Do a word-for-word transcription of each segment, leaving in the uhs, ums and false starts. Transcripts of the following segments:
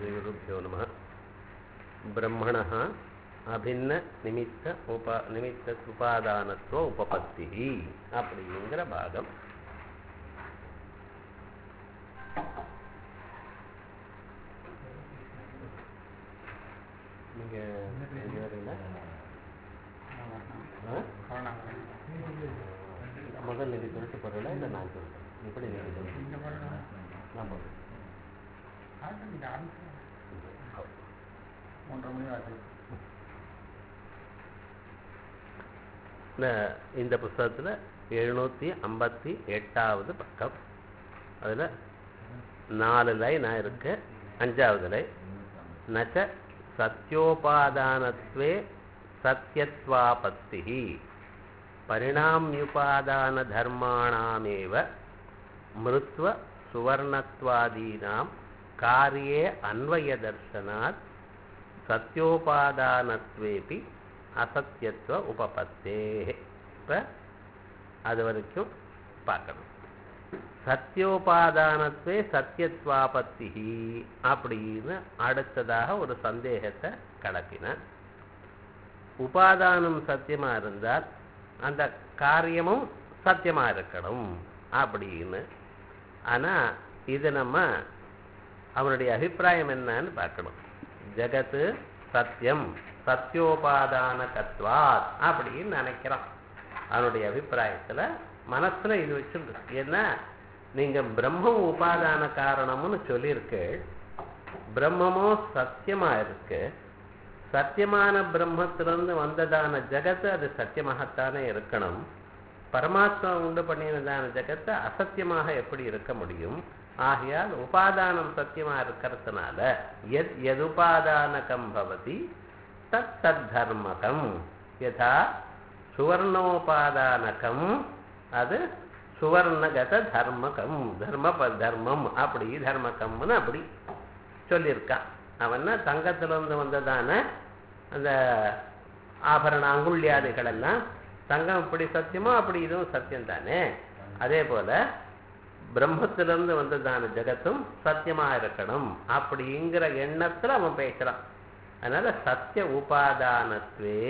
श्रीगुरुभ्यो नमः. ब्रह्मणः अभिन्न निमित्त उप निमित्त उपादानत्व उपपत्तिः அப்படிங்கிற பாகம். நீங்க முதல் நிதி சொல்லிட்டு போறல இல்லை நான் சொல்றேன் இப்படி நீங்க சொல்லுங்க. இந்த புஸ்தகத்தில் எழுநூற்றி ஐம்பத்தி எட்டாவது பக்கம். அதில் நாலு லைன் இருக்கு. அஞ்சாவது லைன் நச்ச சத்யோபாதானத்வே சத்யத்வாபத்தி பரிணாம்யுபாதான தர்மாணாமேவ மிருத்வ சுவர்ணத்வாதீனாம் காரியே அன்வய தர்சனாத் சத்யோபாதானத்வேபி அசத்யத்துவ உபபத்தே. இப்போ அது வரைக்கும் பார்க்கணும். சத்யோபாதானத்வே சத்யத்வாபத்தி அப்படின்னு அடுத்ததாக ஒரு சந்தேகத்தை கடப்பினார். உபாதானம் சத்தியமா இருந்தால் அந்த காரியமும் சத்தியமா இருக்கணும் அப்படின்னு. ஆனா இது நம்ம அவனுடைய அபிப்பிராயம் என்னன்னு பார்க்கணும். ஜகத்து சத்தியம் சத்யோபாதான கத்வாத் அப்படின்னு நினைக்கிறான். அவனுடைய அபிப்பிராயத்துல மனசுல இது வச்சிருக்கு. ஏன்னா நீங்க பிரம்மம் உபாதான காரணம்னு சொல்லியிருக்கு. பிரம்மமோ சத்தியமா இருக்கு. சத்தியமான பிரம்மத்திலிருந்து வந்ததான ஜகத்து அது சத்தியமாகத்தானே இருக்கணும். பரமாத்மா உண்டு பண்ணினதான ஜகத்து அசத்தியமாக எப்படி இருக்க முடியும்? ஆகையால் உபாதானம் சத்தியமா இருக்கிறதுனால எத் எதுபாதானகம் பவதி தத் தத் தர்மகம். யதா சுவர்ணோபாதானகம் அது சுவர்ணகத தர்மகம். தர்ம தர்மம் அப்படி தர்மகம்னு அப்படி சொல்லியிருக்கான். அவன்னா தங்கத்திலிருந்து வந்ததான அந்த ஆபரண அங்குள்ளியாதிகள் எல்லாம் தங்கம் இப்படி சத்தியமோ அப்படி இதுவும் சத்தியம் தானே. அதே போல பிரம்மத்திலிருந்து வந்ததான ஜகத்தும் சத்தியமா இருக்கணும் அப்படிங்கிற எண்ணத்துல அவன் பேசுறான். அதனால சத்திய உபாதானத்வே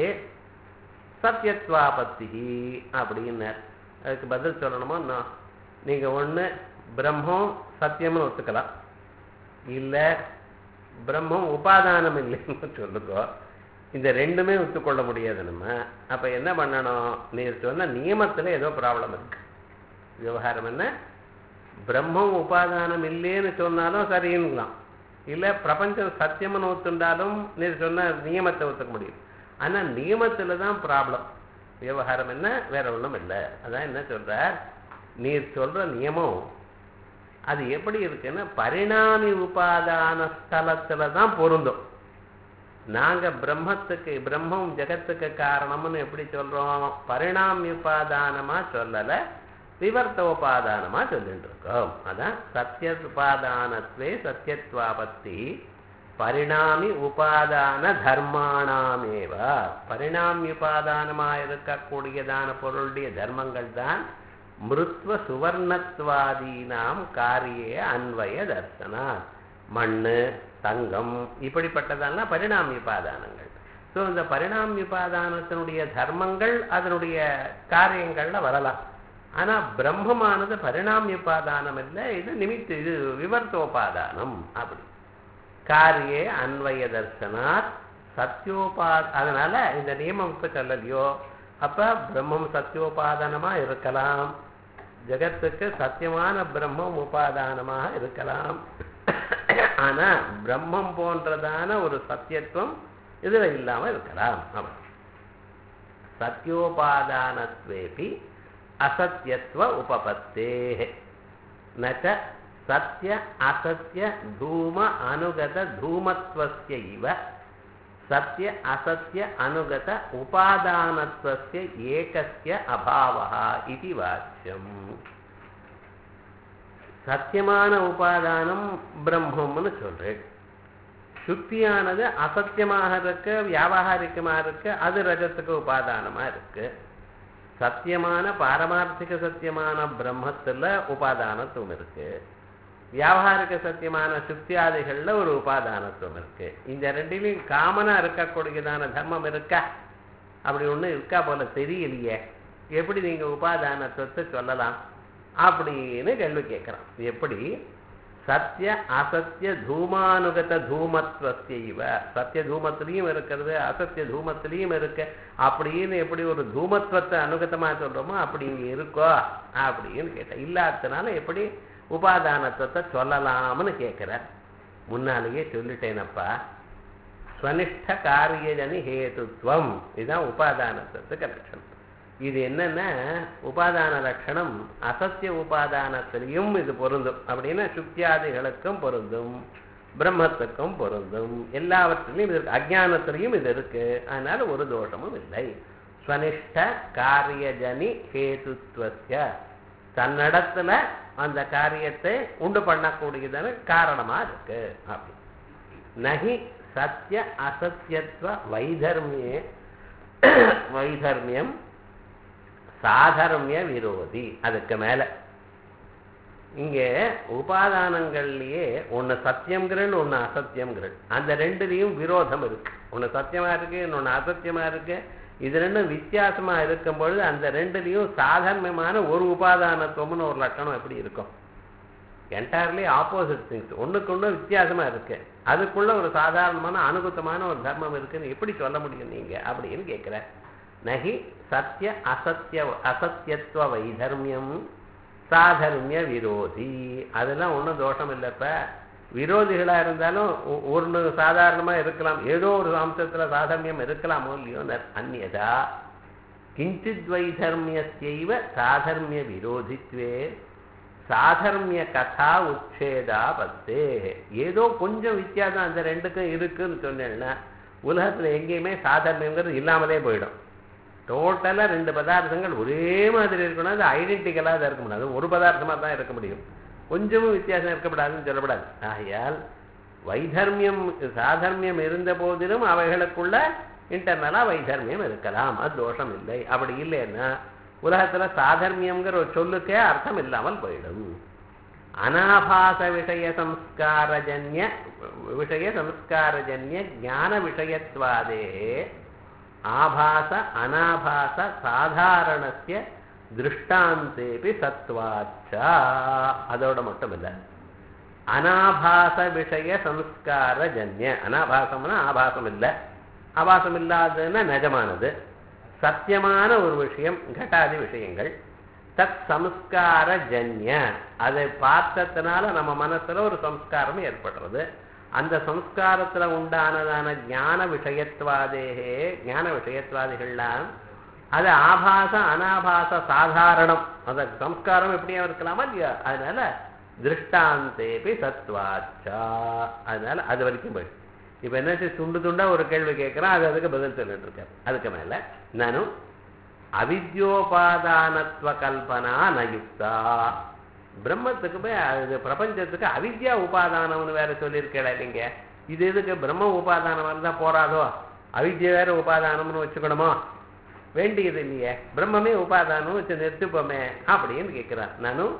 சத்தியத்வாபத்தி அப்படின்னார். அதுக்கு பதில் சொல்லணுமோ, நீங்க ஒண்ணு பிரம்மம் சத்தியம்னு ஒத்துக்கலாம், இல்ல பிரம்மம் உபாதானம் இல்லைன்னு சொல்லுங்க. இந்த ரெண்டுமே ஒத்துக்கொள்ள முடியாது நம்ம. அப்ப என்ன பண்ணணும்? நீர் சொன்ன நியமத்துல ஏதோ ப்ராப்ளம் இருக்கு. விவகாரம் என்ன? பிரம்மம் உபாதானம் இல்லைன்னு சொன்னாலும் சரிங்களாம், இல்ல பிரபஞ்சம் சத்தியம்னு ஒத்துண்டாலும் நீர் சொன்ன நியமத்தை ஒத்துக்க முடியும். ஆனா நியமத்துல தான் ப்ராப்ளம். விவகாரம் என்ன? வேற ஒன்றும் இல்லை. அதான் என்ன சொல்ற, நீர் சொல்ற நியமம் அது எப்படி இருக்குன்னா பரிணாமி உபாதான ஸ்தலத்துல தான் பொருந்தும். நாங்க பிரம்மத்துக்கு பிரம்மம் ஜெகத்துக்கு காரணம்னு எப்படி சொல்றோம்? பரிணாமி உபாதானமா சொல்லல, விவர்த்த உபாதானமா சொல்லிட்டு இருக்கோம். அதான் சத்திய உபாதானத்வே சத்தியத்வாபத்தி பரிணாமி உபாதான தர்மானாமேவ. பரிணாமி உபாதானமா இருக்கக்கூடியதான பொருளுடைய தர்மங்கள் தான் மிருத்வ சுவர்ணத்வாதீனாம் காரியே அன்வய தர்சனா. மண்ணு தங்கம் இப்படிப்பட்டதெல்லாம் பரிணாமி உபாதானங்கள். ஸோ இந்த பரிணாமி உபாதானத்தினுடைய தர்மங்கள் அதனுடைய காரியங்கள்ல வரலாம். ஆனா பிரம்மமானது பரிணாமி உபாதானம் இல்லை, இது நிமித்த இது விவர்த்தோபாதானம். அப்படி காரியே அன்வய தர்சனாத் சத்யோபா. அதனால இந்த நியமம் இப்ப சொல்லலையோ, அப்ப பிரம்மம் சத்யோபாதானமா இருக்கலாம், ஜெகத்துக்கு சத்தியமான பிரம்மம் உபாதானமாக இருக்கலாம். ஆனா பிரம்மம் போன்றதான ஒரு சத்தியத்துவம் இதுல இல்லாம இருக்கலாம். சத்யோபாதானத்வேபி அசத்யத்வ உபபத்தே. நச்ச சத்ய அசத்ய தூம அனுகத தூமத்வஸ்ய இவ சத்ய அசத்ய அனுகத உபாதானத்வஸ்ய ஏகஸ்ய அபாவஹ இதி வாச்சியம். சத்தியமான உபாதானம் பிரம்மம்னு சொல்றேன். சுத்தியானது அசத்தியமாக இருக்கு, வியாபகாரிகமாக இருக்கு, அது ரஜத்துக்கு உபாதானமா இருக்கு. சத்தியமான பாரமார்த்திக சத்தியமான பிரம்மத்துல உபாதானத்துவம் இருக்கு. வியாபாரிக சத்தியமான சுத்தியாதிகள்ல ஒரு உபாதானத்துவம் இருக்கு. இந்த ரெண்டிலையும் காமனா இருக்கக்கூடியதான தர்மம் இருக்கா? அப்படி ஒண்ணு இருக்கா போல தெரியலையே. எப்படி நீங்க உபாதானத்துவத்தை சொல்லலாம் அப்படின்னு கேள்வி கேட்கிறான். எப்படி சத்திய அசத்திய தூமானுகத தூமத்வஸ்யைவ, சத்திய தூமத்திலையும் இருக்கிறது, அசத்திய தூமத்திலையும் இருக்கு அப்படின்னு எப்படி ஒரு தூமத்துவத்தை அனுகதமா சொல்றோமோ அப்படி இங்க இருக்கோ அப்படின்னு கேட்டேன். இல்லாததுனால எப்படி உபாதானத்துவத்தை சொல்லலாம்னு கேட்கிற. முன்னாலேயே சொல்லிட்டேனப்பா, ஸ்வனிஷ்ட காரியஜனி ஹேதுத்வம், இதுதான் உபாதானத்துவத்துக்கு லட்சணம். இது என்னன்னா உபாதான லட்சணம் அசத்திய உபாதானத்திலையும் இது பொருந்தும் அப்படின்னா சுக்தியாதிகளுக்கும் பொருந்தும், பிரம்மத்துக்கும் பொருந்தும், எல்லாவற்றிலையும் இது இருக்கு. அஜானத்திலையும் இது இருக்கு. அதனால ஒரு தோஷமும் இல்லை. ஸ்வனிஷ்ட காரியஜனி ஹேதுத்வஸ்ய, தன்னிடத்துல அந்த காரியத்தை உண்டு பண்ணக்கூடியதான காரணமா இருக்கு. அப்படி நகி சத்திய அசத்தியத்துவ வைதர்மியே வைதர்மியம் சாதர்மிய விரோதி. அதுக்கு மேல இங்கே உபாதானங்கள்லயே ஒன்னு சத்தியம்ங்கிறன் ஒன்னு அசத்தியம்ங்கிறன், அந்த ரெண்டுலையும் விரோதம் இருக்கு. ஒன்னு சத்தியமா இருக்கு, இன்னொன்னு அசத்தியமா இருக்கு. இது ரெண்டும் வித்தியாசமா இருக்கும் பொழுது அந்த ரெண்டுலையும் சாதாரணமான ஒரு உபாதானத்துவம்னு ஒரு லட்சணம் எப்படி இருக்கும்? என்டையர்லி ஆப்போசிட் திங்ஸ், ஒண்ணுக்கு ஒண்ணு வித்தியாசமா இருக்கு. அதுக்குள்ள ஒரு சாதாரணமான அனுகூத்தமான ஒரு தர்மம் இருக்குன்னு எப்படி சொல்ல முடியும் நீங்க அப்படின்னு கேட்கிற. நகி சத்திய அசத்திய அசத்தியத்துவ வைதர்மியம் சாதர்மிய விரோதி. அதெல்லாம் ஒன்றும் தோஷம் இல்லைப்ப. விரோதிகளா இருந்தாலும் ஒன்று சாதாரணமா இருக்கலாம், ஏதோ ஒரு அம்சத்துல சாதர்மியம் இருக்கலாமோ இல்லையோ. அந்நியதா கிஞ்சித் வைதர்மியஸ்யைவ சாதர்மிய விரோதித்வே சாதர்மிய கதா உச்சேதா பத்தே. ஏதோ கொஞ்சம் வித்தியாசம் அந்த ரெண்டுக்கும் இருக்குன்னு சொன்னேன்னா உலகத்துல எங்கேயுமே சாதர்மியங்கிறது இல்லாமலே போயிடும். டோட்டலா ரெண்டு பதார்த்தங்கள் ஒரே மாதிரி இருக்கணும், அது ஐடென்டிக்கலா தான் இருக்க முடியாது, ஒரு பதார்த்தமா தான் இருக்க முடியும், கொஞ்சமும் வித்தியாசம் இருக்கப்படாதுன்னு சொல்லப்படாது. ஆகையால் வைதர்மியம் சாதர்மியம் இருந்த போதிலும் அவைகளுக்குள்ள இன்டர்னலா வைதர்மியம் இருக்கலாம், அது தோஷம் இல்லை. அப்படி இல்லைன்னா உலகத்துல சாதர்மியம்ங்கிற ஒரு சொல்லுக்கே அர்த்தம் இல்லாமல் போயிடும். அனாபாச விஷய சம்ஸ்காரஜன்ய விஷய சம்ஸ்காரஜன்ய ஞான விஷயத்வாதே ஆபாச அனாபாச சாதாரணஸ்ய திருஷ்டாந்தேபி சத்வாச்சா. அதோட மட்டும் இல்லை, அனாபாச விஷய சம்ஸ்காரஜன்ய, அனாபாசம்னா ஆபாசம் இல்லை, ஆபாசம் இல்லாததுன்னா நிஜமானது சத்தியமான ஒரு விஷயம், கட்டாதி விஷயங்கள். தத் சம்ஸ்காரஜன்ய, அதை பார்த்ததுனால நம்ம மனசுல ஒரு சம்ஸ்காரம் ஏற்படுறது. அந்த சம்ஸ்காரத்துல உண்டானதான ஞான விஷயத்வாதேகே, ஞான விஷயத்வாதிகள்லாம் அது ஆபாச அனாபாச சாதாரணம், அந்த சம்ஸ்காரம் எப்படியும் இருக்கலாமா இல்லையா? அதனால திருஷ்டாந்தேபி சத்வாச்சா, அதனால அது வரைக்கும் போயிடும். இப்ப என்னாச்சு, துண்டு துண்டா ஒரு கேள்வி கேட்கிறேன், அது அதுக்கு பதில் சொல்லிட்டு இருக்கேன். அதுக்கு மேல நானும் அவித்யோபாதானத்துவ கல்பனா நயுக்தா, பிரம்மத்துக்கு போய் அது பிரபஞ்சத்துக்கு அவித்யா உபாதானம்னு வேற சொல்லியிருக்கேடா நீங்க. இது எதுக்கு பிரம்ம உபாதானம் இருந்தா போறாதோ, அவித்யா வேற உபாதானம்னு வச்சுக்கணுமோ? வேண்டியது இல்லையே, பிரம்மமே உபாதானம் வச்சு நிறுத்துப்போமே அப்படின்னு கேட்கிறார். நானும்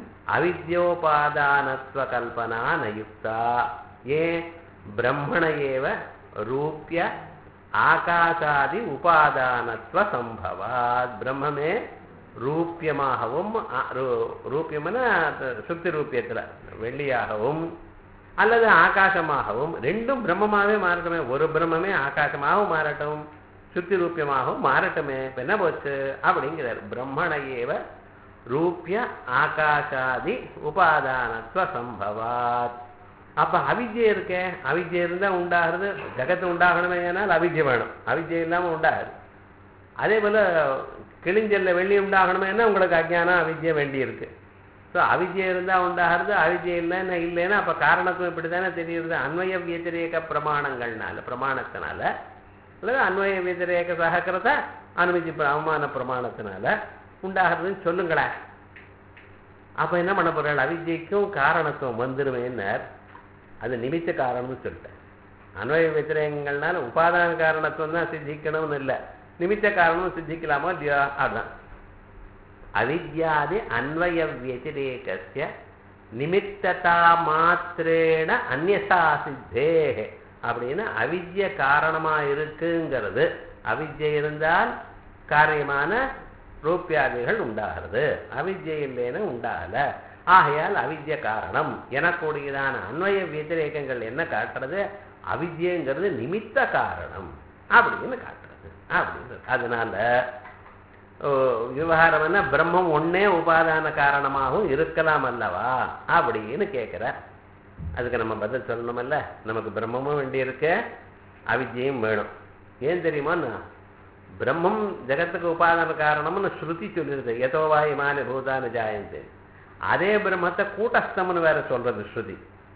அவித்யோபாதானத்துவ கல்பனா நயுக்தா, ஏன் பிரம்மண ஏவ ரூப்ய ஆகாசாதி உபாதானத்துவ சம்பவாத், பிரம்மமே ரூபியமாகவும், ரூபியம்னா சுத்தி ரூபியத்துல வெள்ளியாகவும் அல்லது ஆகாசமாகவும், ரெண்டும் பிரம்மமாகவே மாறட்டுமே. ஒரு பிரம்மமே ஆகாசமாகவும் மாறட்டும், சுத்தி ரூபியமாகவும் மாறட்டுமே, இப்ப என்ன போச்சு அப்படிங்கிறார். பிரம்மண ஏவ ரூபிய ஆகாசாதி உபாதானத்துவ சம்பவாத். அப்ப அவித்யை இருக்க, அவித்யை இருந்தா உண்டாகிறது, ஜகத்து உண்டாகணுமே, ஏனால் அவித்யை வேணும், அவித்யை இல்லாம உண்டாகுது. அதே போல கிழிஞ்சல்ல வெள்ளி உண்டாகணுமேனா உங்களுக்கு அஜ்ஞானம் அவித்யை வேண்டி இருக்கு. ஸோ அவித்யை இருந்தா உண்டாகிறது, அவித்யை இல்லைன்னா இல்லைன்னா அப்ப காரணத்துவம் இப்படித்தானே தெரியுது. அன்வய வியதிரேக பிரமாணங்கள்னால, பிரமாணத்தினால அல்லது அன்வய வியதிரேக சகக்கிரத அனுமதி அவமான பிரமாணத்தினால உண்டாகிறதுன்னு சொல்லுங்களேன். அப்ப என்ன பண்ண போறாள், அவித்யைக்கும் காரணத்துவம் வந்துருவேன்னார். அது நிமித்த காரணம்னு சொல்லிட்டேன். அன்வய வியதிரேகங்கள்னால உபாதான காரணத்துவம் தான் சித்திக்கணும்னு இல்லை, நிமித்த காரணம் சித்திக்கலாமோ இல்லையா? அதுதான் அவித்யாதி அன்வய வியதிரேகஸ்ய நிமித்ததா மாத்திரேன அந்நியசா சித்தே அப்படின்னு அவித்ய காரணமா இருக்குங்கிறது. அவித்யை இருந்தால் காரியமான ரூபியாதிகள் உண்டாகிறது, அவித்யை இல்லைன்னு உண்டாகல. ஆகையால் அவித்ய காரணம் எனக்கூடியதான அன்வய வத்திரேகங்கள் என்ன காட்டுறது? அவித்யங்கிறது நிமித்த காரணம் அப்படின்னு காட்டுறது அப்படின்றது. அதனால விவகாரம் என்ன, பிரம்மம் ஒன்னே உபாதான காரணமாகவும் இருக்கலாம் அல்லவா அப்படின்னு கேட்கிற. அதுக்கு நம்ம பதில் சொல்லணுமல்ல. நமக்கு பிரம்மமும் வேண்டி இருக்கு, அவித்யையும் வேணும். ஏன் தெரியுமா, பிரம்மம் ஜெகத்துக்கு உபாதான காரணம்னு ஸ்ருதி சொல்லிருது, எதோவா இமான பூதான ஜாயந்தே. அதே பிரம்மத்தை கூட்டஸ்தம்னு வேற சொல்றது ஸ்ருதி.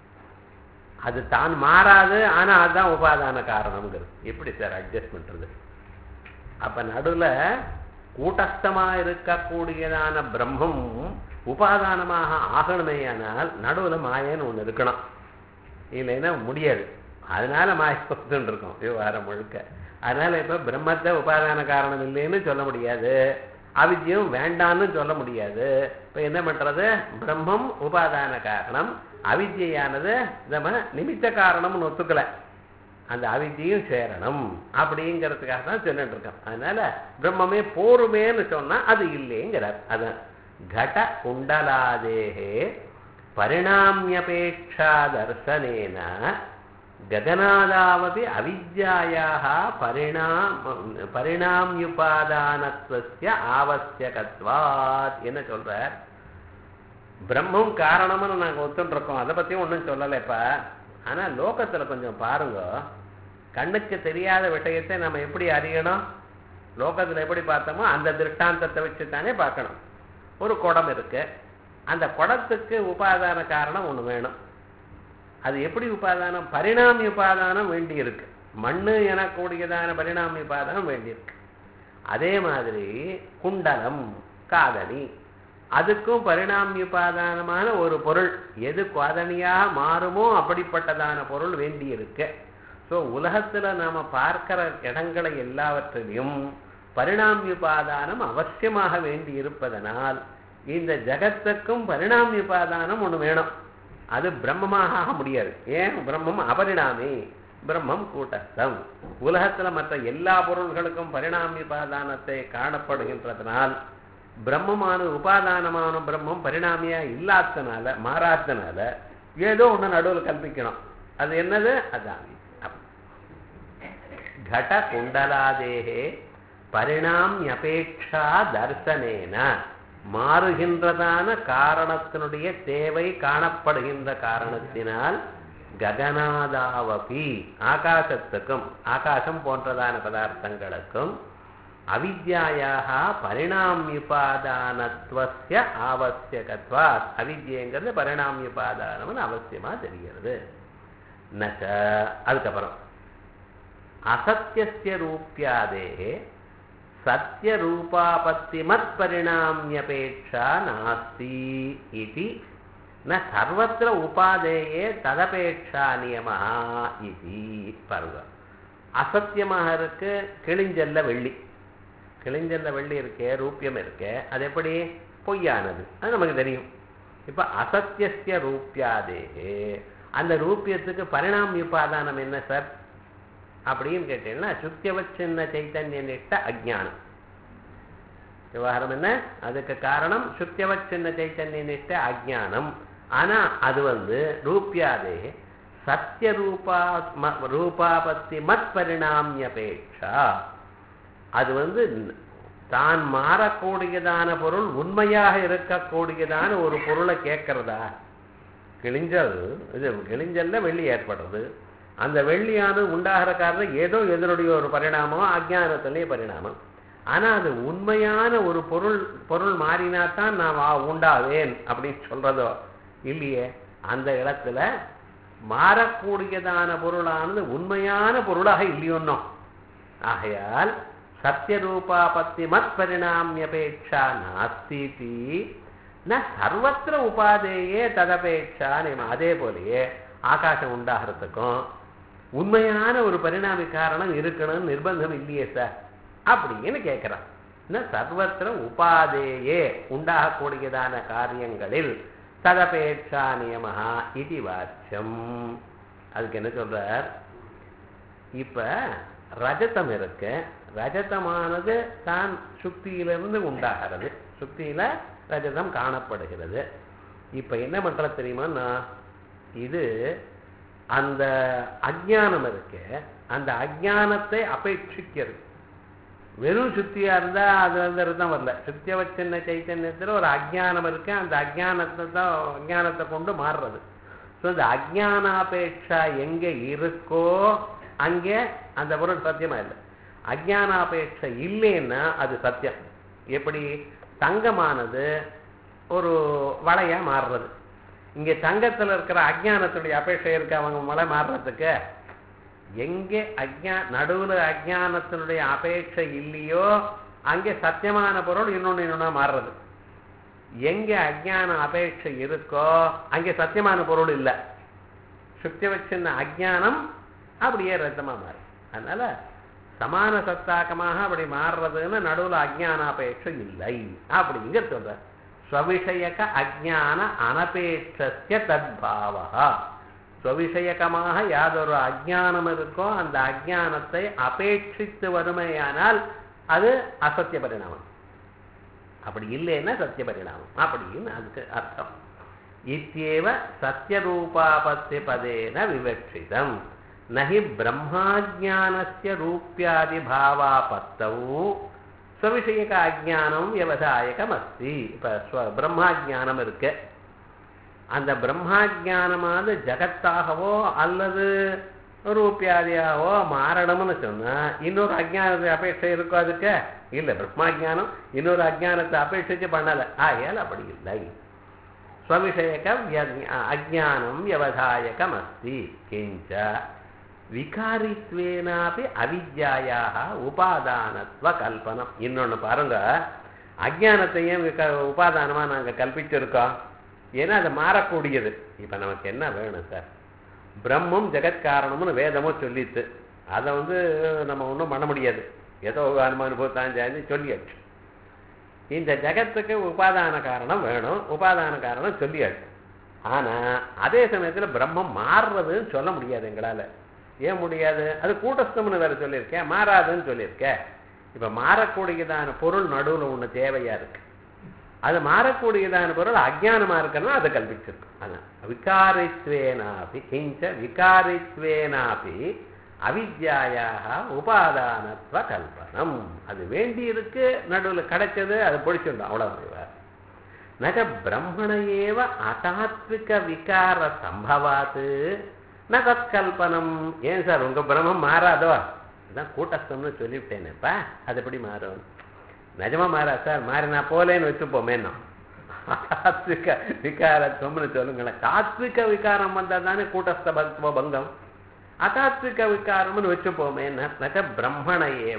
அது தான் மாறாது, ஆனா அதுதான் உபாதான காரணம்ங்கிறது. எப்படி சார் அட்ஜஸ்ட் பண்றது? அப்ப நடுவில் கூட்டஸ்தமா இருக்கக்கூடியதான பிரம்மம் உபாதானமாக ஆகணுமேயானால் நடுவில் மாயன்னு ஒன்று இருக்கணும், இல்லைன்னா முடியாது. அதனால மாய பொறுத்துன்னு இருக்கும் விவகாரம் முழுக்க. அதனால இப்ப பிரம்மத்தை உபாதான காரணம் இல்லைன்னு சொல்ல முடியாது, அவித்யும் வேண்டான்னு சொல்ல முடியாது. இப்ப என்ன பண்றது? பிரம்மம் உபாதான காரணம், அவித்யானது நம்ம நிமித்த காரணம்னு ஒத்துக்கல, அந்த அவித்தியும் சேரணும் அப்படிங்கிறதுக்காக தான் சொல்லிட்டு இருக்கோம். அதனால பிரம்மமே போருமேன்னு சொன்னா அது இல்லைங்கிறார். அதான் கட குண்டலாதேகே பரிணாமியபேட்சா தர்சனேன ககனாதாவபி அவித்யாயாஹ பரிணாம பரிணாமியுபாதானத்வஸ்ய ஆவஸ்யகத்வாத். என்ன சொல்றார்? பிரம்மம் காரணம்னு நாங்க ஒத்துட்டு இருக்கோம், அதை பத்தியும் ஒன்றும் சொல்லலைப்பா. ஆனா லோகத்துல கொஞ்சம் பாருங்க, கண்ணுக்கு தெரியாத விஷயத்தை நம்ம எப்படி அறியணும்? லோகத்துல எப்படி பார்த்தோமோ அந்த திருஷ்டாந்தத்தை வச்சுத்தானே பார்க்கணும். ஒரு குடம் இருக்கு, அந்த குடத்துக்கு உபாதான காரணம் ஒண்ணு வேணும். அது எப்படி உபாதானம்? பரிணாமி உபாதானம் வேண்டி இருக்கு. மண்ணு எனக்கூடியதான பரிணாமி உபாதானம் வேண்டி இருக்கு. அதே மாதிரி குண்டலம், காதணி, அதுக்கும் பரிணாமியுபாதானமான ஒரு பொருள், எது காதணியாக மாறுமோ அப்படிப்பட்டதான பொருள் வேண்டி இருக்கு. ஸோ உலகத்துல நாம பார்க்கிற இடங்களை எல்லாவற்றிலையும் பரிணாமியுபாதானம் அவசியமாக வேண்டி இருப்பதனால் இந்த ஜகத்துக்கும் பரிணாமியுபாதானம் ஒண்ணு வேணும். அது பிரம்மமாக ஆக முடியாது. ஏன்? பிரம்மம் அபரிணாமி, பிரம்மம் கூட்டஸ்தம். உலகத்துல மற்ற எல்லா பொருள்களுக்கும் பரிணாமியுபாதானத்தை காணப்படுகின்றதனால் பிரம்மமான உபாதானமான பிரம்மம் பரிணாமியா இல்லாதனால, மாறாதனால ஏதோ ஒண்ணு நடுவில் கல்பிக்கணும். அது என்னது? அதான் கட குண்டலாதேகே பரிணாமியபேட்சா தர்சனேன, மாறுகின்றதான காரணத்தினுடைய தேவை காணப்படுகின்ற காரணத்தினால் ககனாதாவபி, ஆகாசத்துக்கும் ஆகாசம் போன்றதான பதார்த்தங்களுக்கும் அவித்யாயாக பரிணாமியுபாதானத்வஸ்ய ஆவஸ்யகத்வாத், அவித்யங்கிறது பரிணாமியுபாதானம்னு அவசியமா தெரிகிறது. நச்ச அதுக்கப்புறம் அசத்தியஸ்ய ரூப்யாதே சத்திய ரூபாபத்திமத் பரிணாமியபேட்சா நாஸ்தி இதி ந சர்வத்திர உபாதேயே ததபேட்சா நியமா இதி. பாருங்க, அசத்தியமாக இருக்கு கிழிஞ்சல்ல வெள்ளி, கிழிஞ்சல்ல வெள்ளி இருக்கே, ரூபியம் இருக்கே, அது எப்படி? பொய்யானது, அது நமக்கு தெரியும். இப்ப அசத்தியஸ்ய ரூப்யாதேகே, அந்த ரூபியத்துக்கு பரிணாமியுபாதானம் என்ன சார் அப்படின்னு கேட்டீங்கன்னா சுத்தியவச்சின்ன சைத்தன்ய நிஷ்ட அஜ்ஞானம். விவகாரம் என்ன? அதுக்கு காரணம் சுத்தியவச்சின்ன சைத்தன்ய நிஷ்ட அஜ்ஞானம். ஆனா அது வந்து ரூப்யாதே சத்திய ரூபா ரூபாபத்தி மத் பரிணாமியபேட்சா, அது வந்து தான் மாறக்கூடியதான பொருள் உண்மையாக இருக்கக்கூடியதான ஒரு பொருளை கேட்கறதா? கிழிஞ்சல், இது கிழிஞ்சல்ல வெள்ளி ஏற்படுறது, அந்த வெள்ளியானது உண்டாகிற காரணம் ஏதோ எதனுடைய ஒரு பரிணாமம், அஜ்ஞானத்திலேயே பரிணாமம். ஆனா அது உண்மையான ஒரு பொருள் பொருள் மாறினாத்தான் நான் உண்டாவேன் அப்படின்னு சொல்றதோ இல்லையே. அந்த இடத்துல மாறக்கூடியதான பொருளானது உண்மையான பொருளாக இல்லையோன்னோ. ஆகையால் சத்தியரூபாபத்தி மத் பரிணாமியபேட்சா நாஸ்தி ந சர்வத்திர உபாதேயே ததபேட்சா நியமம். அதே போலயே ஆகாசம் உண்டாகிறதுக்கும் உண்மையான ஒரு பரிணாமி காரணம் இருக்கணும்னு நிர்பந்தம் இல்லையே சார் அப்படின்னு கேட்கிறான். சர்வத்திர உபாதேயே உண்டாகக்கூடியதான காரியங்களில் ததபேட்சா நியமஹா இது வாச்சியம். அதுக்கு என்ன சொல்றார்? இப்ப ரஜதம் இருக்கு, ரஜதமானது தான் சுக்தியிலிருந்து உண்டாகிறது, சுக்தியில ரஜதம் காணப்படுகிறது. இப்ப என்ன பண்ற தெரியுமா, இது அந்த அஜ்ஞானம் இருக்கு, அந்த அஜ்ஞானத்தை அபேட்சிக்கிறது. வெறும் சுத்தியா இருந்தா அது வந்து ரத்தம் வரல. சுத்தியவச்சின்ன சைத்தன்யத்துல ஒரு அஜ்ஞானம் இருக்கு, அந்த அஜ்ஞானத்தை தான் அஜ்ஞானத்தை கொண்டு மாறுறது. ஸோ இந்த அஜ்ஞானாபேட்சா எங்க இருக்கோ அங்கே அந்த பொருள் சத்தியமா இல்லை. அஜ்ஞானாபேட்சை இல்லைன்னா அது சத்தியம். எப்படி? தங்கமானது ஒரு வளையா மாறுறது. இங்கே தங்கத்தில் இருக்கிற அஜ்ஞானத்துடைய அபேட்சை இருக்கு அவங்க மலை மாறுறதுக்கு. எங்கே அஜ்ஞா நடுவில் அஜ்ஞானத்தினுடைய அபேட்சை இல்லையோ அங்கே சத்தியமான பொருள் இன்னொன்று இன்னொன்னா மாறுறது. எங்கே அஜ்ஞான அபேட்சை இருக்கோ அங்கே சத்தியமான பொருள் இல்லை. சுக்தி வச்சிருந்த அஜ்ஞானம் அப்படியே ரத்தமா மாறும். அதனால சமான சத்தாக்கமாக அப்படி மாறுறதுன்னு நடுவில் அஜ்ஞானாபேட்சை இல்லை அப்படிங்கிற சொல்ற. ஸ்வவிஷயக அஜ்ஞான அனபேட்சஸ்ய தத்பாவஹா. ஸ்வவிஷயகமாக யாதொரு அஜ்ஞானம் இருக்கோ அந்த அஜ்ஞானத்தை அபேட்சித்து வருமையானால் அது அசத்திய பரிணாமம். அப்படி இல்லைன்னா சத்திய பரிணாமம் அப்படின்னு அதுக்கு அர்த்தம். இத்யேவ சத்யரூபாபத்திய பதேன விவட்சிதம். நஹி பிரம்மாஜ்ஞானஸ்ய ரூப்யாதி பாவாபத்தௌ ஸ்வவிஷயக அஜ்ஞானம் விவசாயகம் அஸ்தி. இப்ப பிரம்மாஜ்ஞானம் இருக்கு, அந்த பிரம்மாஜ்ஞானமானது ஜகத்தாகவோ அல்லது ரூபியாதியாகவோ மாறணும்னு சொன்னா இன்னொரு அஜ்ஞானத்தை அபேட்சை இருக்கோ அதுக்கு இல்லை. பிரம்மாஜ்ஞானம் இன்னொரு அஜ்ஞானத்தை அபேட்சிச்சு பண்ணல, ஆகையால் அப்படி இல்லை. ஸ்வவிஷயக அஜ்ஞானம் விவசாயகம் அஸ்தி. கிஞ்ச விகாரித்வேனாபி அவித்யாயாக உபாதானத்துவ கல்பனம். இன்னொன்னு பாருங்க, அஜ்ஞானத்தையும் உபாதானமா நாங்க கல்பிச்சிருக்கோம். ஏன்னா அது மாறக்கூடியது. இப்ப நமக்கு என்ன வேணும் சார்? பிரம்மம் ஜெகத்காரணம்னு வேதமும் சொல்லித்து, அதை வந்து நம்ம ஒன்றும் பண்ண முடியாது. ஏதோ அனுபவத்தாஞ்சாந்து சொல்லியாச்சு. இந்த ஜகத்துக்கு உபாதான காரணம் வேணும், உபாதான காரணம் சொல்லியாச்சு. ஆனா அதே சமயத்துல பிரம்மம் மாறுறதுன்னு சொல்ல முடியாது எங்களால. ஏன் முடியாது? அது கூட்டஸ்தம்னு வேற சொல்லியிருக்கேன், மாறாதுன்னு சொல்லியிருக்கேன். இப்ப மாறக்கூடியதான பொருள் நடுவில் ஒண்ணு தேவையா இருக்கு. அது மாறக்கூடியதான பொருள் அஜ்ஞானமா இருக்கிறதா அதை கல்பிச்சிருக்கும். அதான் விகாரித்வேனாபி கிஞ்ச விகாரித்வேனாபி அவித்யாயாக உபாதானத்துவ கல்பனம். அது வேண்டி இருக்கு, நடுவில் கிடைச்சது, அது பொடிச்சிருந்தோம், அவ்வளவு. நக பிரம்மணையேவ அதாத்விக விகார சம்பவாத்து ந தற்கல்பனம். ஏன் சார் உங்க பிரம்மம் மாறாதோ? அதான் கூட்டஸ்தம்னு சொல்லிவிட்டேனேப்பா, அது எப்படி மாறும்? நிஜமா மாறா சார்? மாறினா போலேன்னு வச்சுப்போமேன்னா தாத்விக விகாரத்துவம்னு சொல்லுங்களேன். தாத்விக விகாரம் வந்தா தானே கூட்டஸ்த பக்துவ பங்கம். அதாத்விக விகாரம்னு வச்சுப்போமேன்னா நக பிரம்மணையேவ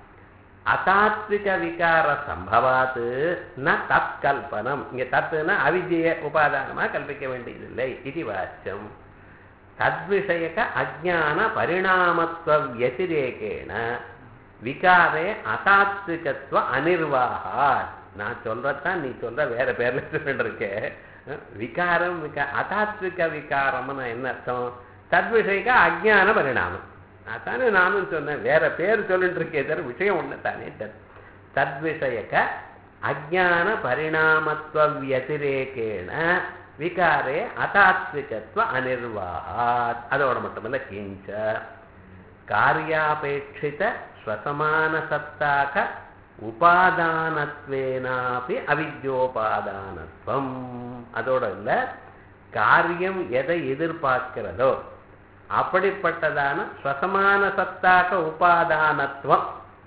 அதாத்விக விகார சம்பவாத்து ந தற்கல்பனம். இங்க தத்துனா அவித்யை உபாதானமா கல்பிக்க வேண்டியதில்லை. இது வாச்சியம். தத்விஷயக அஜ்ஞான பரிணாமத்துவ வத்திரேகேன விகாரே அதாத்விகத்துவ அனிர்வாகா. நான் சொல்றதான் நீ சொல்ற வேற பேர்ல சொல்லிட்டு இருக்கே. விகாரம் விகா அதாத்விக விகாரம்னு என்ன அர்த்தம்? தத்விஷயக அஜ்ஞான பரிணாமம். அதானே நானும் சொன்னேன், வேற பேர் சொல்லிட்டு இருக்கே தவிர விஷயம் ஒண்ணு தானே. தத்விஷயக அஜ்ஞான பரிணாமத்துவ வத்திரேகேன விகாரே அதாத்விகத்துவ அனிர்வாகாத். அதோட மட்டுமல்ல, கிஞ்ச காரியாபேட்சித ஸ்வசமான சத்தாக உபாதானத்வேனாபி அவித்யோபாதானத்துவம். அதோட இல்ல, காரியம் எதை எதிர்பார்க்கிறதோ அப்படிப்பட்டதான ஸ்வசமான சத்தாக உபாதானத்துவம்.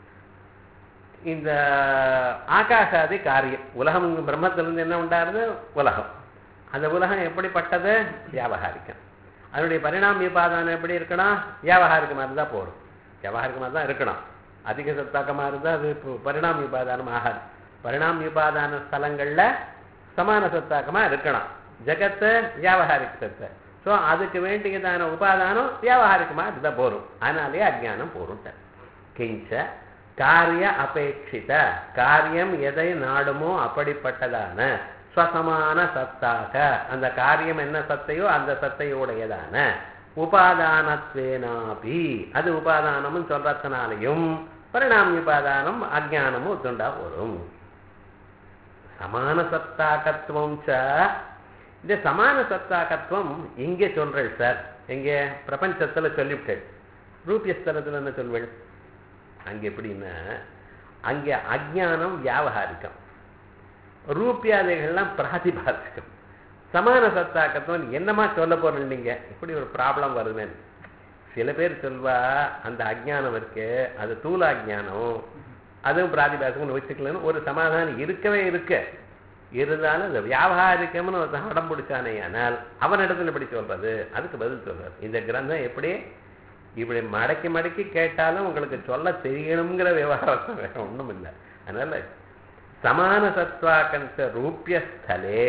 இந்த ஆகாசாதி காரியம், உலகம் பிரம்மத்திலிருந்து என்ன உண்டாருது? உலகம். அந்த உலகம் எப்படிப்பட்டது? வியாபகாரிக்கம். அதனுடைய பரிணாம உபாதானம் எப்படி இருக்கணும்? வியாபகாரிக்கமாக இருந்தால் போடும், வியாபகாரிக்கமாக தான் இருக்கணும். அதிக சத்தாக்கமாக இருந்தால் அது பரிணாம உபாதானம் ஆகாது. பரிணாம உபாதான ஸ்தலங்களில் சமான சத்தாக்கமாக இருக்கணும். ஜகத்து வியாபகாரிக்க சத்தை. ஸோ அதுக்கு வேண்டியதான உபாதானம் வியாபகாரிக்கமாக இருந்தால் போரும். அதனாலே அஜ்ஞானம் போரும். கிஞ்ச காரிய அபேட்சித, காரியம் எதை நாடுமோ அப்படிப்பட்டதான ஸ்வசமான சத்தாக அந்த காரியம் என்ன சத்தையோ அந்த சத்தையுடையதான உபாதானத்வேனாபி அது உபாதானமும் சொல்றதுனாலையும் பரிணாமி உபாதானம் அஜானமும் ஒத்துண்டா வரும். சமான சத்தாக்கத்துவம் ச இந்த சமான சத்தாக்கத்துவம் இங்கே சொல்றேன் சார், எங்கே பிரபஞ்சத்துல சொல்லிவிட்டேன். ரூபியஸ்தலத்துல என்ன சொல்வேள்? அங்கே எப்படின்னா அங்கே அஜானம் வியாவகாரிக்கம், ரூபியாதைகள்லாம் பிராதிபாசிக்கம். சமான சத்தாக்கத்துவம் என்னமா சொல்ல போறேன் நீங்க? இப்படி ஒரு ப்ராப்ளம் வருதுன்னு சில பேர் சொல்வா. அந்த அஜானம் இருக்கு அது தூல அஜானம், அதுவும் பிராதிபாசிகம்னு வச்சுக்கலன்னு ஒரு சமாதானம் இருக்கவே இருக்கு. இருந்தாலும் இந்த வியாபாரிக்கம்னு ஒரு அடம் பிடிச்சானே ஆனால் அவனிடத்துல எப்படி சொல்றது? அதுக்கு பதில் சொல்றாரு. இந்த கிரந்தம் எப்படி இப்படி மடக்கி மடக்கி கேட்டாலும் உங்களுக்கு சொல்ல தெரியணுங்கிற விவகாரம் வேற ஒண்ணும் இல்லை. அதனால சமான சத்வாகந்த ரூபியஸ்தலே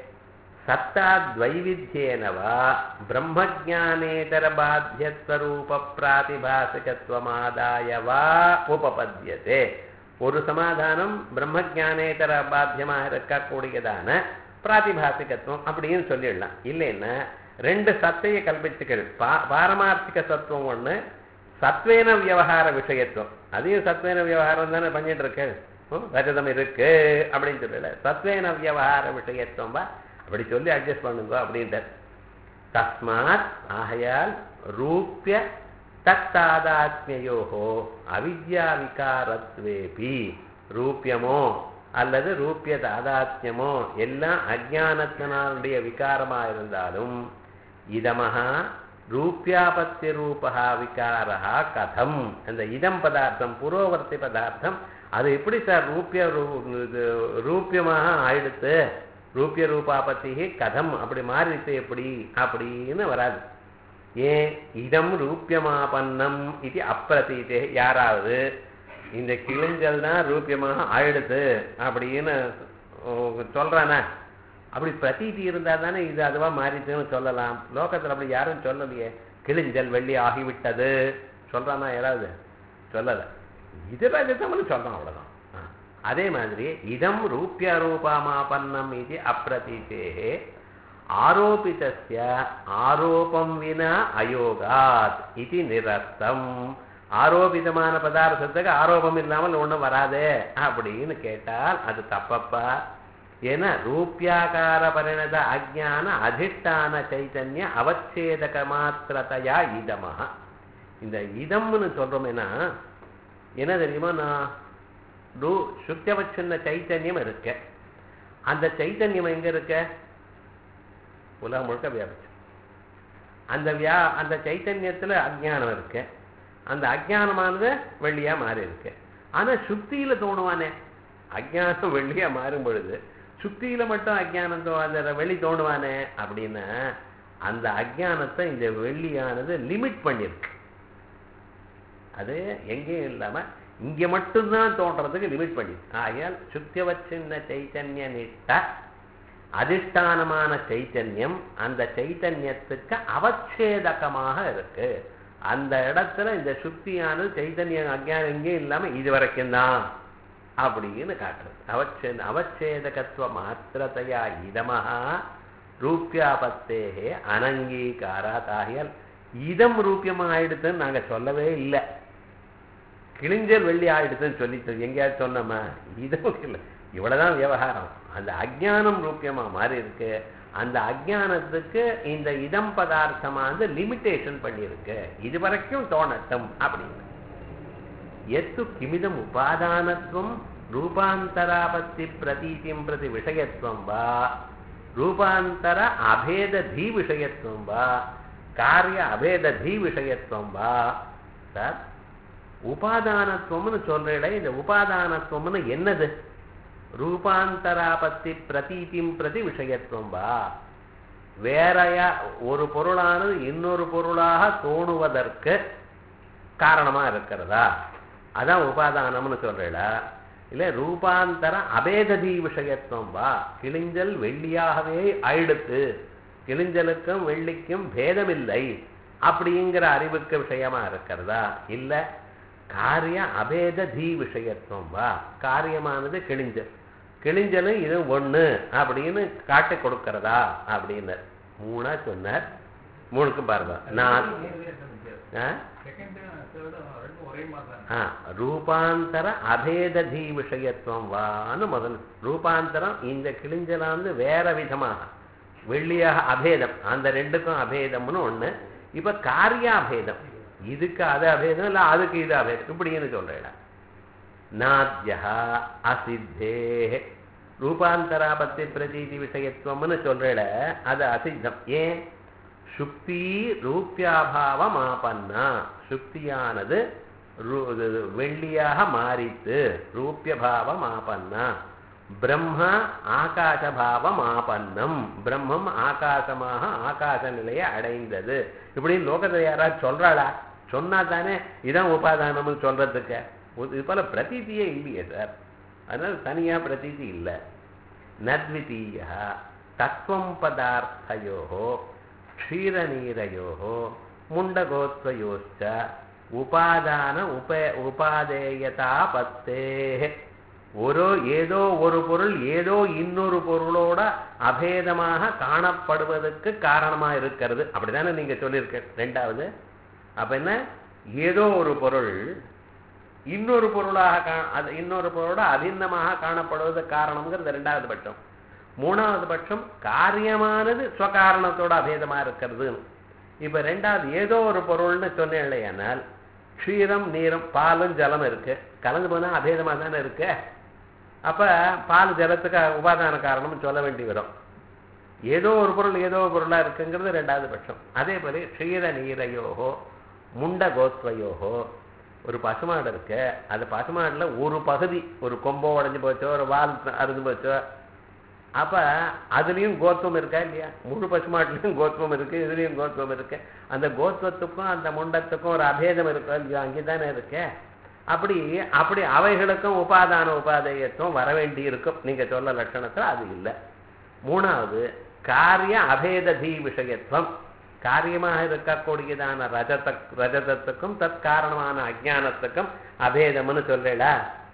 சத்தாத்வைவித்யேனவா பிரம்மஜானேதர பாத்தியஸ்வரூப பிராதிபாசிகத்வமாதாயவா உபபத்யதே. ஒரு சமாதானம் பிரம்மஜானேதர பாத்தியமாக இருக்கக்கூடியதான பிராதிபாசிகத்துவம் அப்படின்னு சொல்லிடலாம். இல்லைன்னா ரெண்டு சத்தையை கல்பிச்சுக்கள். பா பாரமார்த்திக சத்துவம் ஒண்ணு, சத்வேன விவகார விஷயத்துவம். அதையும் சத்வேன விவகாரம் தானே பண்ணிட்டு இருக்கு. ரஜதம் இருக்கு அப்படின்னு சொல்லல, சத்வேன விவகார விஷயத்துவம் வா அப்படி சொல்லி அட்ஜஸ்ட் பண்ணுங்க அப்படின்ட்டு. தஸ்மாத் ஆகையால் ரூபிய தத்தாதாத்மியோகோ அவித்யா விகாரத்வேபி ரூபியமோ அல்லது ரூபிய தாதாத்மியமோ எல்லாம் அஜானத்தினாலுடைய விகாரமா இருந்தாலும் இதமஹா ரூபியாபத்தி ரூபா விகாரா கதம். அந்த இதம் பதார்த்தம் புரோவர்த்தி பதார்த்தம் அது எப்படி சார் ரூபிய ரூபியமாக ஆயிடுத்து? ரூபிய ரூபாபத்தி கதம் அப்படி மாறிட்டு எப்படி அப்படின்னு வராது. ஏன் இதம் ரூபியமாபன்னம் இது அப்பிரதீதே. யாராவது இந்த கிழிஞ்சல் தான் ரூபியமாக ஆயிடுத்து அப்படின்னு சொல்றானா? அப்படி பிரதீதி இருந்தா தானே இது அதுவா மாறிட்டுன்னு சொல்லலாம். லோகத்துல அப்படி யாரும் சொல்லலையே. கிழிஞ்சல் வெள்ளி ஆகிவிட்டது சொல்றானா? யாராவது சொல்லலை. இது ரஜதம்னு சொல்றான், அவ்வளவுதான். அதே மாதிரி இதம் ரூபிய ரூபமாபன்னம் இது அப்பிரதீதே ஆரோபிதஸ்ய ஆரோபம் வினா அயோகாத் இது நிரஸ்தம். ஆரோபிதமான பதார்த்தத்துக்கு ஆரோபம் இல்லாமல் ஒண்ணும் வராதே அப்படின்னு கேட்டால் அது தப்பப்பா. ஏன்னா ரூபியாகார பரிணத அஜ்ஞான அதிஷ்டான சைத்தன்ய அவச்சேதக மாத்திரத்தையா இதமா. இந்த இதம்னு சொல்றோமேனா என்ன தெரியுமா? நான் ரூ சுத்தியவச்சின்ன சைத்தன்யம் இருக்க. அந்த சைத்தன்யம் எங்க இருக்க? உலகம் முழுக்க வியாபிச்சு. அந்த வியா அந்த சைத்தன்யத்துல அஜ்ஞானம் இருக்கு. அந்த அஜ்ஞானமானது வெள்ளியா மாறி இருக்கு. ஆனா சுத்தியில தோணுவானே அஜ்ஞானம் வெள்ளியா மாறும் பொழுது சுத்தியில மட்டும் அஜ்ஞானம் தோ அந்த வெளி தோணுவானே அப்படின்னா அந்த அஜ்ஞானத்தை இந்த வெள்ளியானது லிமிட் பண்ணிருக்கு. அது எங்கேயும் இல்லாம இங்க மட்டும்தான் தோன்றதுக்கு லிமிட் பண்ணிருக்கு. ஆகையால் சுத்தியவச்சின்ன சைத்தன்ய நிஷ்ட அதிஷ்டானமான சைத்தன்யம் அந்த சைத்தன்யத்துக்கு அவச்சேதகமாக இருக்கு. அந்த இடத்துல இந்த சுத்தியானது சைத்தன்யம் அஜ்ஞானம் எங்கேயும் இல்லாம இது வரைக்கும் தான் அப்படின்னு காட்டுறது. அவச்சே அவச்சேதகத்துவ மாத்திரத்தையா இதமஹா ரூபியாபத்தேகே அனங்கீகாராத். ஆகியால் இதம் ரூபியமா ஆயிடுதுன்னு நாங்க சொல்லவே இல்லை. கிழிஞ்சல் வெள்ளி ஆயிடுதுன்னு சொல்லிட்டு எங்கேயாவது சொன்னோமா? இதுவும் இல்லை. இவ்வளவுதான் விவகாரம். அந்த அஜ்ஞானம் ரூபியமா மாறி இருக்கு. அந்த அஜ்ஞானத்துக்கு இந்த இதம் பதார்த்தமானது லிமிட்டேஷன் பண்ணியிருக்கு. இது வரைக்கும் தோணட்டும் அப்படின்னு. எத்து கிமிதம் உபாதானத்துவம் ரூபாந்தராபத்தி பிரதீதிம் பிரதி விஷயத்துவம் வா ரூபாந்தர அபேத தீ விஷயத்துவம் வா காரிய அபேத தீ விஷயத்துவம் வா. சார் உபாதானத்துவம்னு சொல்றேட, இந்த உபாதானத்துவம்னு என்னது? ரூபாந்தராபத்தி பிரதீதிம் பிரதி விஷயத்துவம் வா. வேறையா ஒரு பொருளானது இன்னொரு பொருளாக தோணுவதற்கு காரணமா இருக்கிறதா? அதான் உபாதானம்னு சொல்றா. இல்ல ரூபாந்தர அபேததி விஷயத்துவம் வா. கிழிஞ்சல் வெள்ளியாகவே ஆயிடுத்து, கிழிஞ்சலுக்கும் வெள்ளிக்கும் பேதமில்லை அப்படிங்கிற அறிவுக்கு விஷயமா இருக்கிறதா? இல்ல காரிய அபேத தீ விஷயத்துவம் வா. காரியமானது கிழிஞ்சல், கிழிஞ்சலும் இது ஒண்ணு அப்படின்னு காட்டி கொடுக்கறதா அப்படின்னு மூணா சொன்னார். மூணுக்கும் பாருங்க. நான் ரூபாந்தர அபேததி விஷயத்துவம் வான்னு முதல். ரூபாந்தரம் இந்த கிழிஞ்சலாந்து வேற விதமாக வெள்ளியாக அபேதம், அந்த ரெண்டுக்கும் அபேதம்னு ஒண்ணு. இப்ப காரியாபேதம், இதுக்கு அது அபேதம் இல்ல அதுக்கு இது அபேதம் இப்படின்னு சொல்றேன். நாத்யா அசித்தே ரூபாந்தராபத்தி பிரதீதி விஷயத்துவம்னு சொல்றேட அது அசித்தம். ஏன்? சுக்தி ரூபியாபாவம் ஆபன்னா, சுக்தியானது வெள்ளியாக மாறித்து ரூபியபாவம் ஆபன்னா. பிரம்ம ஆகாசபாவம் ஆபன்னம், பிரம்மம் ஆகாசமாக ஆகாச நிலையை அடைந்தது. இப்படி லோகத்தில் யாராவது சொல்றாளா? சொன்னா தானே இதான் உபாதானம்னு சொல்றதுக்கு. இது போல பிரதீதியே இல்லையே சார், அதனால தனியா பிரதீதி இல்லை. நத்விதீய தத்துவம் பதார்த்தயோஹோ க்ஷீரநீரயோஹோ முண்டகோத்வயோச்ச உபாதான உப உபாதேயதா பத்தே. ஒரு ஏதோ ஒரு பொருள் ஏதோ இன்னொரு பொருளோட அபேதமாக காணப்படுவதற்கு காரணமா இருக்கிறது, அப்படிதானே நீங்க சொல்லியிருக்க. ரெண்டாவது அப்ப என்ன? ஏதோ ஒரு பொருள் இன்னொரு பொருளாக அது இன்னொரு பொருளோட அபிண்ணமாக காணப்படுவது காரணம்ங்கிறது ரெண்டாவது பட்சம். மூணாவது பட்சம் காரியமானது ஸ்வகாரணத்தோட அபேதமா இருக்கிறது. இப்ப ரெண்டாவது ஏதோ ஒரு பொருள்னு சொன்னேன் இல்லையானால், க்ஷீரம் நீரும் பாலும் ஜலம் இருக்கு, கலந்து போனா அபேதமா தானே இருக்கு. அப்ப பால் ஜலத்துக்கு உபாதான காரணம்னு சொல்ல வேண்டி வரும். ஏதோ ஒரு பொருள் ஏதோ ஒரு பொருளா இருக்குங்கிறது ரெண்டாவது பட்சம். அதே போல க்ஷீர நீரையோகோ முண்ட கோத்வயோகோ, ஒரு பசுமாடு இருக்கு, அந்த பசுமாடுல ஒரு பகுதி ஒரு கொம்போ உடஞ்சு போச்சோ ஒரு வால் அறுந்து போச்சோ, அப்ப அதுலயும் கோத்துவம் இருக்கா இல்லையா? முழு பசுமாட்டுலயும் கோத்துவம் இருக்கு, இதுலயும் கோத்துவம் இருக்கு. அந்த கோத்துவத்துக்கும் அந்த முண்டத்துக்கும் ஒரு அபேதம் இருக்கா இல்லையா? அங்கேதானே இருக்கு. அப்படி அப்படி அவைகளுக்கும் உபாதான உபாதேயத்துவம் வர வேண்டி இருக்கும். நீங்க சொல்ல லட்சணத்துல அது இல்லை. மூணாவது காரிய அபேததி விஷயத்துவம், காரியமாக இருக்கக்கூடியதான ரஜத ரஜதத்துக்கும் தத் காரணமான அஜானத்துக்கும் அபேதம்னு சொல்றா.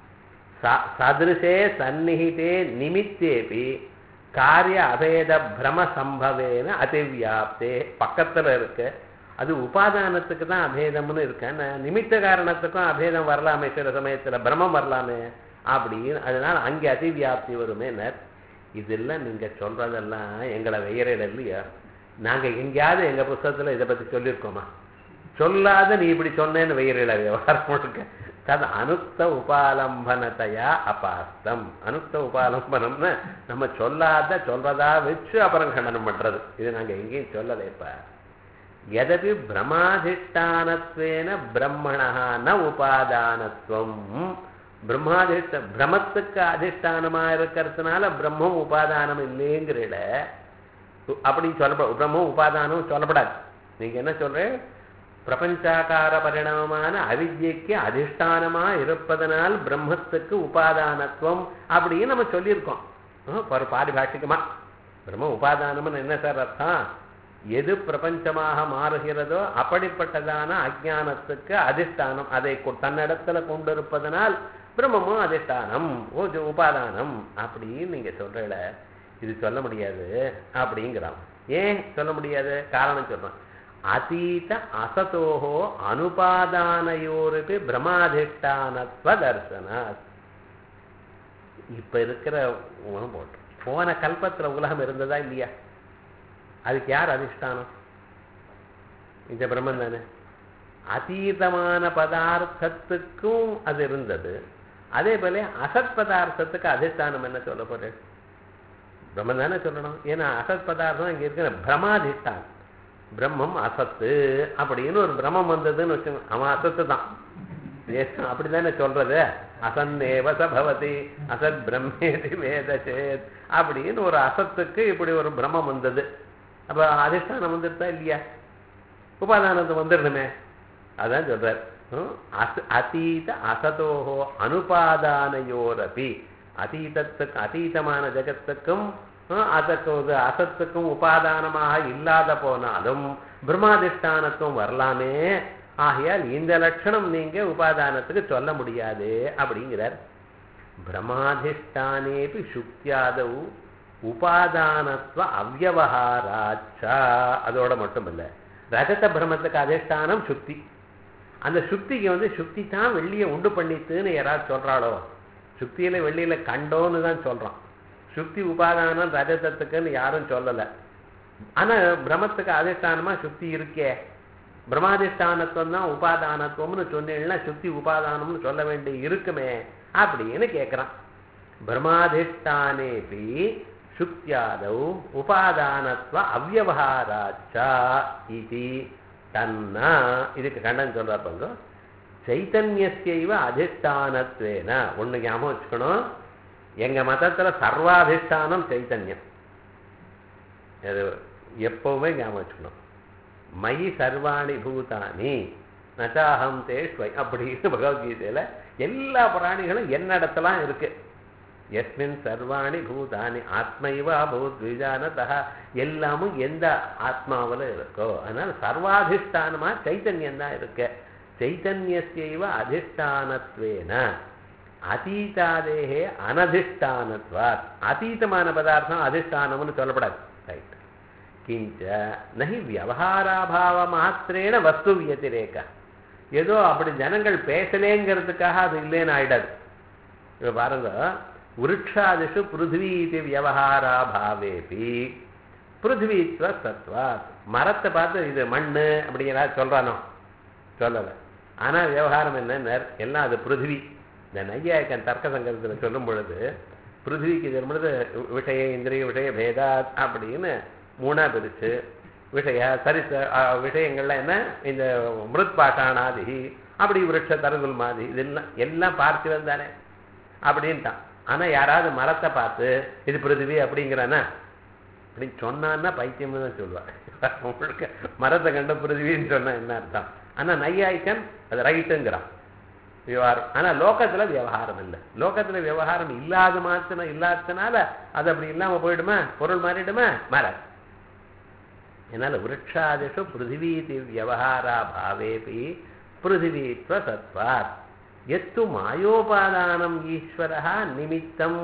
சதிருஷே சந்நிகிதே நிமித்தேபி காரிய அபேத பிரம சம்பவேன அதிவியாப்தே. பக்கத்துல இருக்கு, அது உபாதானத்துக்கு தான் அபேதம்னு இருக்கேன், நிமித்த காரணத்துக்கும் அபேதம் வரலாமே, சில சமயத்துல பிரமம் வரலாமே அப்படின்னு. அதனால அங்கே அதிவியாப்தி வருமே. இதெல்லாம் நீங்க சொல்றதெல்லாம் எங்களை வெயறையில இல்லையா? நாங்க எங்கேயாவது எங்க புத்தகத்துல இதை பத்தி சொல்லியிருக்கோமா? சொல்லாத நீ இப்படி சொன்னேன்னு வெயறையில விவகாரம் முழுக்க. தது அனுக்த உபாலம்பனத்தையா அபாஸ்தம். அனுக்த உபாலம்பனம்னு நம்ம சொல்லாத சொல்றதா வச்சு அப்புறம் கண்டனம் பண்றது. இது நாங்க எங்கேயும் சொல்லலைப்பா. எதபி பிரமாதிஷ்டானத்வேன பிரம்மணா ந உபாதானத்துவம். பிரம்மாதிஷ்ட பிரமத்துக்கு அதிஷ்டானமா இருக்கிறதுனால பிரம்மம் உபாதானம் இல்லைங்கிறீட. அப்படின்னு சொல்லப்பட பிரம்மம் உபாதானம் சொல்லப்படாது. நீங்க என்ன சொல்ற? பிரபஞ்சாக்கார பரிணாமமான அவித்யைக்கு அதிஷ்டானமா இருப்பதனால் பிரம்மத்துக்கு உபாதானத்துவம் அப்படின்னு நம்ம சொல்லியிருக்கோம். ஒரு பாரிபாஷிகமா பிரம்ம உபாதானம்னு என்ன சார் அர்த்தம்? எது பிரபஞ்சமாக மாறுகிறதோ அப்படிப்பட்டதான அஜானத்துக்கு அதிஷ்டானம், அதை தன்னிடத்துல கொண்டிருப்பதனால் பிரம்மமும் அதிஷ்டானம் உபாதானம் அப்படின்னு நீங்க சொல்றல. இது சொல்ல முடியாது அப்படிங்கிறான். ஏன் சொல்ல முடியாது? காரணம் சொல்றான். அதீத அசதோஹோ அனுபாதானயோருபி பிரமாதிஷ்டானத்வ தர்சன. இப்ப இருக்கிற போட்டு போன கல்பத்துல உலகம் இருந்ததா இல்லையா? அதுக்கு யார் அதிஷ்டானம்? இந்த பிரம்மன் தானே. அதீதமான பதார்த்தத்துக்கும் அது இருந்தது. அதே போல அசத் பதார்த்தத்துக்கு அதிஷ்டானம் என்ன சொல்ல போறேன்? பிரம்மன் தானே சொல்லணும். ஏன்னா அசத் பதார்த்தம் இங்க இருக்கிற பிரமாதிஷ்டானம். பிரம்மம் அசத்து அப்படின்னு ஒரு பிரம்மம் வந்ததுன்னு வச்சுக்கோங்க, அவன் அசத்து தான். அப்படித்தானே சொல்றது. அசன்னேவ சபவதி அசத் பிரம்மேதி வேதசேத் அப்படின்னு ஒரு அசத்துக்கு இப்படி ஒரு பிரம்மம் வந்தது. அப்ப அதிஷ்டானம் வந்துருதா இல்லையா? உபாதானத்தை வந்துடணுமே. அதான் சொல்றார். அதீத அசதோஹோ அனுபாதானயோரபி. அதீதத்துக்கு அதீதமான ஜகத்துக்கும் அதற்கு அசத்துக்கும் உபாதானமாக இல்லாத போனாலும் பிரம்மாதிஷ்டானத்தும் வரலாமே. ஆகையால் இந்த லட்சணம் நீங்க உபாதானத்துக்கு சொல்ல முடியாது அப்படிங்கிறார். பிரமாதிஷ்டானேபி சுக்தியாதவு உபாதானத்துவ அவ்யவஹாராச்சா. அதோட மட்டும் இல்லை, ரஜத பிரமத்துக்கு அதிஷ்டானம் சுக்தி. அந்த சுக்திக்கு வந்து சுக்தி தான் வெள்ளியை உண்டு பண்ணித்துன்னு யாராவது சொல்கிறாளோ? சுக்தியில் வெள்ளியில் கண்டோன்னு தான் சொல்கிறான். சுக்தி உபாதானம் ரஜதத்துக்குன்னு யாரும் சொல்லலை. ஆனால் பிரமத்துக்கு அதிஷ்டானமாக சுக்தி இருக்கே. பிரமாதிஷ்டானத்துவம் தான் உபாதானத்துவம்னு சொன்னீங்கன்னா சுக்தி உபாதானம்னு சொல்ல வேண்டி இருக்குமே அப்படின்னு கேட்குறான். பிரமாதிஷ்டானேபி சுக்தியாதவ் உபாதானத்துவ அவ்யவஹாராச்சா இது தன்னா. இதுக்கு கண்டன் சொல்றார் பாருங்க. சைத்தன்யஸ்யைவ அதிஷ்டானத்வேன. ஒன்று ஞாபகம் வச்சுக்கணும், எங்கள் மதத்தில் சர்வாதிஷ்டானம் சைத்தன்யம். அது எப்பவுமே ஞாபகம் வச்சுக்கணும். மயி சர்வாணி பூதானி நச்சாஹம் தேஷ்வை அப்படின்னு பகவத்கீதையில் எல்லா பிராணிகளும் என்னிடத்துலாம் இருக்கு. எஸ்மின் சர்வாணி பூதானி ஆத்மைவா பூத் விஜானதா. எல்லாமும் எந்த ஆத்மாவில் இருக்கோ. அதனால சர்வாதிஷ்டானமா சைத்தன்யம் தான் இருக்கு. சைத்தன்யஸ்யைவ அதிஷ்டானத்வேன அதீதாதேகே அனதிஷ்டானத்வாத். அதீதமான பதார்த்தம் அதிஷ்டானம்னு சொல்லப்படாது. ரைட். கிஞ்ச நஹி வியவஹாராபாவ மாத்திரேன வஸ்து வியதிரேக. ஏதோ அப்படி ஜனங்கள் பேசலேங்கிறதுக்காக அது இல்லைன்னு ஆயிடாது. இப்போ பாருங்க, விருட்சாதிஷு பிருத்திவி இது வியவஹாராபாவேபி பிருத்திவித்வ சத்வாத். மரத்தை பார்த்து இது மண்ணு அப்படிங்கிறா சொல்றானோ? சொல்லலை. ஆனால் விவகாரம் என்ன, எல்லாம் அது பிருத்திவி. இந்த நையாயக்கன் தர்க்க சங்கத்தில் சொல்லும் பொழுது பிருத்திவிக்கு சொல்லும் பொழுது விஷய இந்திரிய விஷய பேதாத் அப்படின்னு மூணா பிரிச்சு, விஷய சரிச விஷயங்கள்லாம் என்ன, இந்த மிருத் பாஷாணாதி அப்படி விருட்ச தருகுல் மாதிரி இதெல்லாம் எல்லாம் பார்த்திவன் தானே அப்படின்ட்டான். ஆனால் யாராவது மரத்தை பார்த்து இது பிருத்திவி அப்படிங்கிறானா அப்படின்னு சொன்னான்னா பைத்தியம்னு தான் சொல்லுவாள். உங்களுக்கு மரத்தை கண்ட பிருத்திவின்னு சொன்னா என்ன அர்த்தம்? ஆனால் நையாய்க்கன் அது ரைட்டுங்கிறான் விவகாரம். ஆனால் லோகத்தில் விவகாரம் இல்லை. லோகத்தில் விவகாரம் இல்லாத மாத்திரம் இல்லாததுனால அது அப்படி இல்லாமல் போயிடுமா? பொருள் மாறிடுமா? மாறாது. என்னால் விருட்சாதிஷு பிருத்திவீதி வியவஹாரா பாவேபி பிருத்திவித்வ சத்வாத் எத்து மாயோபாதானம் ஈஸ்வரா நிமித்தம்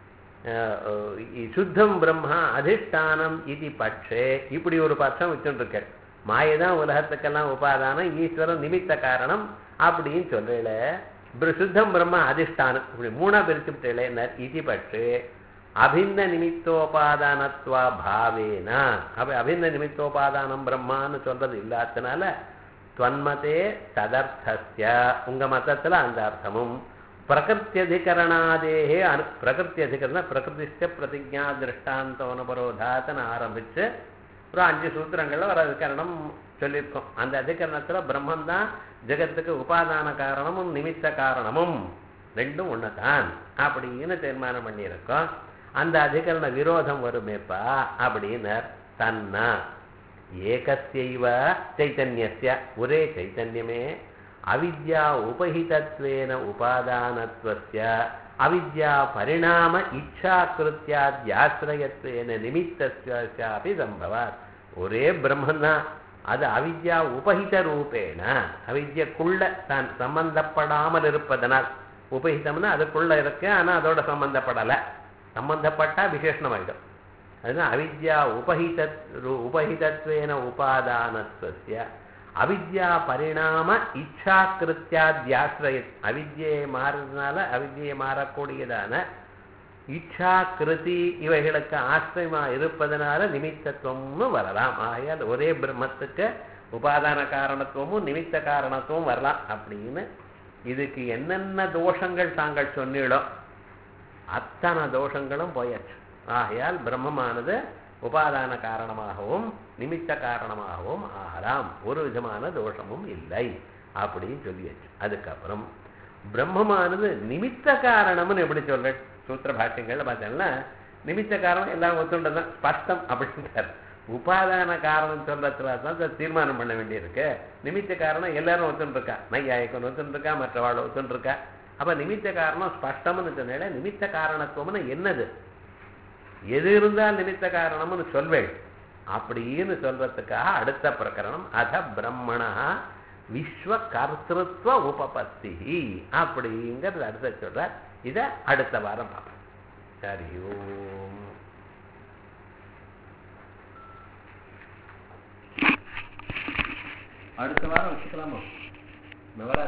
சுத்தம் பிரம்மா அதிஷ்டானம் இது பட்சே. இப்படி ஒரு பட்சம் வச்சுருக்க. மாயதான் உலகத்துக்கெல்லாம் உபாதானம், ஈஸ்வரன் நிமித்த காரணம் அப்படின்னு சொல்லல. சுத்தம் பிரம்மா அதிஷ்டானம் இப்படி மூணா பிரிச்சுட்டேன். இது பட்சே அபிந்த நிமித்தோபாதானத்வா பாவேனா. அப்ப அபிந்த நிமித்தோபாதானம் பிரம்மான்னு சொல்றது இல்லாதனால துவன்மதே ததர்த்தஸ்ய உங்க மதத்துல அந்த அர்த்தமும் பிரகிருத்தியதிகரணாதேகே அனு பிரகிருத்தியதிகரண பிரகிருதிஷ்ட பிரதிஜா திருஷ்டாந்தோனபரோதாத்தனை ஆரம்பிச்சு ஒரு அஞ்சு சூத்திரங்கள்ல ஒரு அதிகரணம் சொல்லியிருக்கோம். அந்த அதிகரணத்துல பிரம்மந்தான் ஜெகத்துக்கு உபாதான காரணமும் நிமித்த காரணமும் ரெண்டும் ஒண்ணுதான் அப்படின்னு தீர்மானம் பண்ணியிருக்கோம். அந்த அதிகரண விரோதம் வருமேப்பா அப்படின்னு தன்னா ஏகஸ்யைவ சைத்தன்யஸ்ய ஒரே சைத்தன்யமே அவித்யா உபஹிதத்வேன உபாதானத்வஸ்ய அவித்யா பரிணாம இச்சாக்கிருத்தியாத்யாஸ்ரயத்வேன நிமித்தஸ்யாபி சம்பவாத். ஒரே பிரம்மந்தான், அது அவித்யா உபஹித ரூபேன அவித்யக்குள்ள தான் சம்பந்தப்படாமல் இருப்பதனால். உபஹிதம்னா அதுக்குள்ள இருக்கு, ஆனா அதோட சம்பந்தப்படலை. சம்பந்தப்பட்டா விசேஷமாயிடும். அதுதான் அவித்யா உபஹித உபஹிதத்வேன உபாதானத்வஸ்ய அவித்யா பரிணாம இச்சாக்கிருத்தியாத்யாஸ்ரய அவித்யை மாறுறதுனால அவித்யை மாறக்கூடியதான இச்சாக்கிருதி இவைகளுக்கு ஆசிரியமா இருப்பதனால நிமித்தத்துவம்னு வரலாம். ஆகையால் ஒரே பிரம்மத்துக்கு உபாதான காரணத்துவமும் நிமித்த காரணத்துவம் வரலாம் அப்படின்னு. இதுக்கு என்னென்ன தோஷங்கள் தாங்கள் சொன்னீங்களோ அத்தனை தோஷங்களும் போயாச்சு. ஆகையால் பிரம்மமானது உபாதான காரணமாகவும் நிமித்த காரணமாகவும் ஆகலாம், ஒரு விதமான தோஷமும் இல்லை அப்படின்னு சொல்லியாச்சு. அதுக்கப்புறம் பிரம்மமானது நிமித்த காரணம்னு எப்படி சொல்ற சூத்திர பாஷ்யங்கள்ல பார்த்தீங்கன்னா நிமித்த காரணம் எல்லாம் ஒத்துண்டதான் ஸ்பஷ்டம் அப்படின்ட்டார். உபாதான காரணம் சொல்றதுல தான் தீர்மானம் பண்ண வேண்டியிருக்கு. நிமித்த காரணம் எல்லாரும் ஒத்துன்னு இருக்கா, நையாயக்கன் ஒத்துன்னு இருக்கா, மற்றவாழ் ஒத்துன்னு இருக்கா. அப்ப நிமித்த காரணம் ஸ்பஷ்டம்னு சொன்னால நிமித்த காரணத்துவம்னு என்னது, எது இருந்தால் நிமித்த காரணம்னு சொல்வேன் அப்படின்னு சொல்றதுக்காக அடுத்த பிரகரணம் அத பிரம்மணா விஸ்வ கர்த்திருவ உபபத்தி அப்படிங்கிறது அர்த்தம் சொல்ற. இதை அடுத்த வாரம் பார்ப்போம். சரி ஓம். அடுத்த வாரம் வச்சுக்கலாமா?